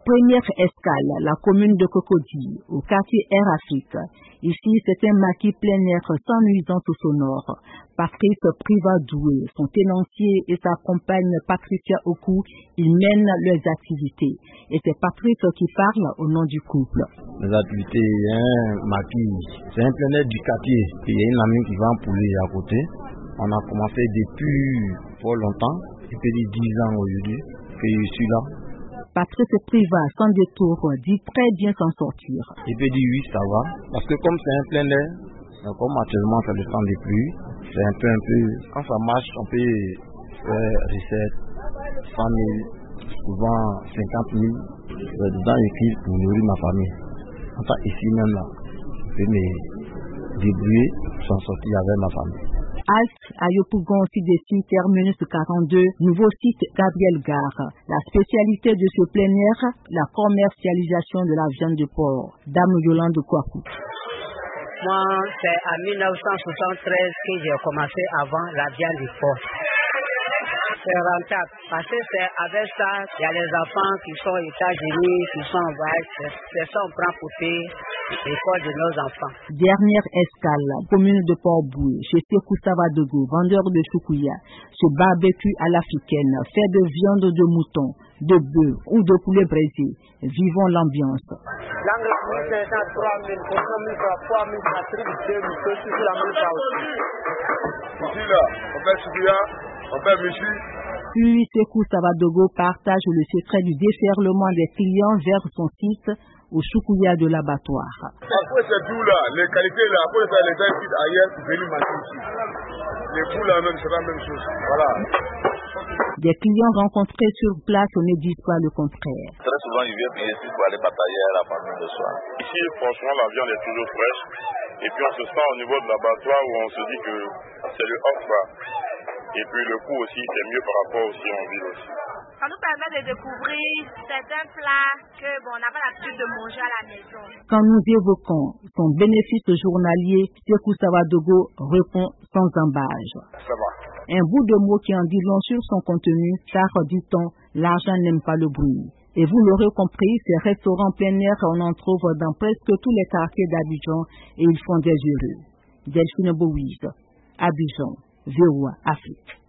Première escale, la commune de Cocody, au quartier Air Afrique. Ici, c'est un maquis plein air sans nuisance sonore. Patrice Privadoué, son tenancier et sa compagne Patricia Oku, ils mènent leurs activités. Et c'est Patrice qui parle au nom du couple. Les activités, il y a un maquis, c'est un plein air du quartier. Il y a une amie qui va en poulet à côté. On a commencé depuis fort longtemps, depuis 10 ans aujourd'hui que je suis là. Patrice Priva, sans détour, dit très bien s'en sortir. Je peux dire oui, ça va. Parce que comme c'est un plein air, comme actuellement c'est le temps des pluies, c'est un peu, quand ça marche, on peut faire recette 100 000, souvent 50 000. Dedans, j'écris pour nourrir ma famille. Enfin, ici même là, je peux me débrouiller, s'en sortir avec ma famille. Halte à Yopougon, site des sites terminus 42, nouveau site Gabriel Gare. La spécialité de ce plein air, la commercialisation de la viande de porc. Dame Yolande Kouakou. Moi, c'est en 1973 que j'ai commencé avant la viande de porc. C'est rentable parce que c'est avec ça, il y a les enfants qui sont aux États-Unis, qui sont en voyage, c'est ça on prend pour payer l'école de nos enfants. Dernière escale, commune de Port-Boué, chez Sekou Savadogo, vendeur de choukouya. Ce barbecue à l'africaine, fait de viande de mouton, de bœuf ou de poulet braisé. Vivons l'ambiance. L'engrais 1500, 3000, 4 000, 3 000, 4 000, 2 000, c'est la même chose. Ici là, on fait choukouya, on fait michi. Puis Sekou Savadogo partage le secret du déferlement des clients vers son site au choukouya de l'abattoir. Après c'est tout là, les qualités là, après ça les gens quittent ailleurs pour venir manger ici. Les poules là même, c'est la même chose. Voilà. Des clients rencontrés sur place ne disent pas le contraire. Très souvent, ils viennent ici pour aller batailler à la famille le soir. Ici, franchement, la viande est toujours fraîche. Et puis, on se sent au niveau de l'abattoir où on se dit que c'est le offre. Et puis, le coût aussi, c'est mieux par rapport aussi en ville aussi. Ça nous permet de découvrir certains plats qu'on n'a pas l'habitude de manger à la maison. Quand nous évoquons son bénéfice journalier, Sekou Savadogo répond sans embâche. Ça va. Un bout de mot qui en dit long sur son contenu, car, dit-on, l'argent n'aime pas le bruit. Et vous l'aurez compris, ces restaurants plein air, on en trouve dans presque tous les quartiers d'Abidjan et ils font des heureux. Delphine Bouise, Abidjan, VOA Afrique.